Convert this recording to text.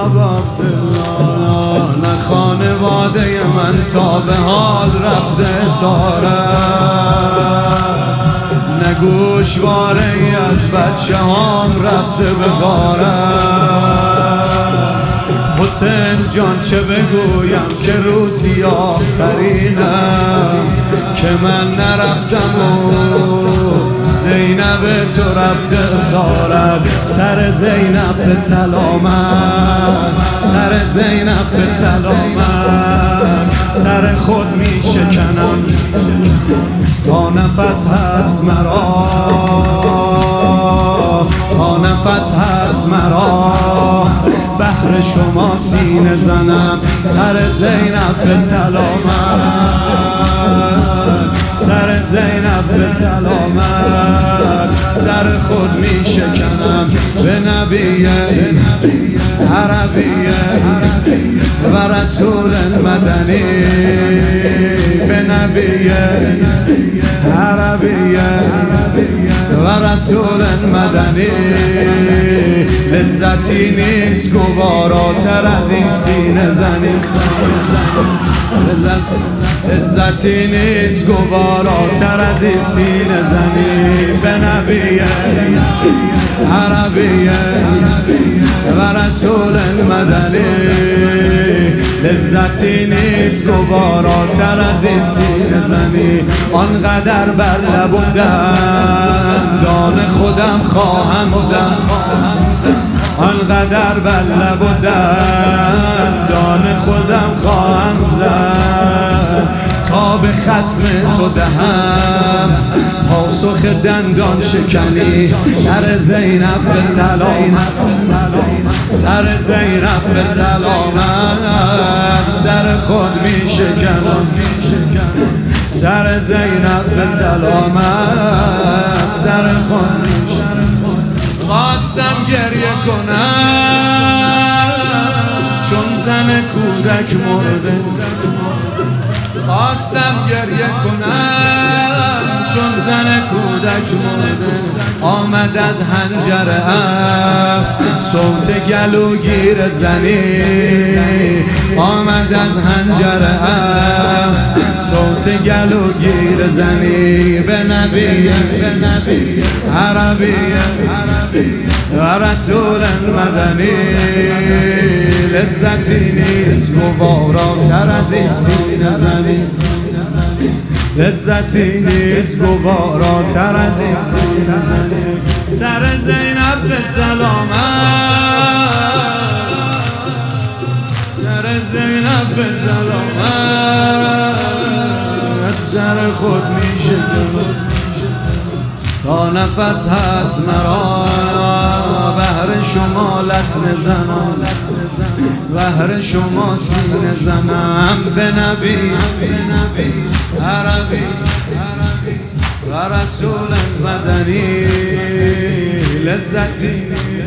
ابا عبدالله. نه خانواده من تا به حال رفته اسارت، نه گوشواره ای از بچه هام رفته به غارت. حسین جان چه بگویم که روسیاه ترینم، که من نرفتم و زینب تو رفته اسارت. سر زینب به سلامت، سر زینب به سلامت. سر خود می شکنم تا نفس هست مرا، تا نفس هست مرا. بهر شما سینه زنم، سر زینب به سلامت، سر زینب به سلامت. سر خود می شکنم به نبی عربی و رسول مدنی، به نبی عربی و رسول مدنی. لذتی نیست گواراتر از این سینه زنی، لذتی نیست گواراتر از این سینه زنی. به نبی عربی و رسول مدنی. لذتی نیست گواراتر از این سینه زنی. آنقدر بر لب و دندان خودم خواهم زد، آنقدر بر لب و دندان خودم خواهم زد، تا به خصم تو دهم پاسخ دندان شکنی. سر زینب به سلامت، سر زینب به سلامت. سر خود می شکنم، سر زینب به سلامت. سر خود می شکنم. خواستم گریه کنم چون زن کودک مرده، خواستم گریه کنم چون زن کودک مرده. آمد از حنجره صوت گلوگیر زنی، آمد از حنجره صوت گلوگیر زنی. به نبی عربی و رسول مدنی. لذتی نیست گواراتر از این سینه زنی، لذتی نیست گواراتر از این سینه زنی. سر زینب به سلامت، سر زینب به سلامت. سر خود می شکنم تا نفس هست مرا. بهر شما لطمه زنم، بهر شما سینه زنم. به نبی عربی و رسول مدنی. لذتی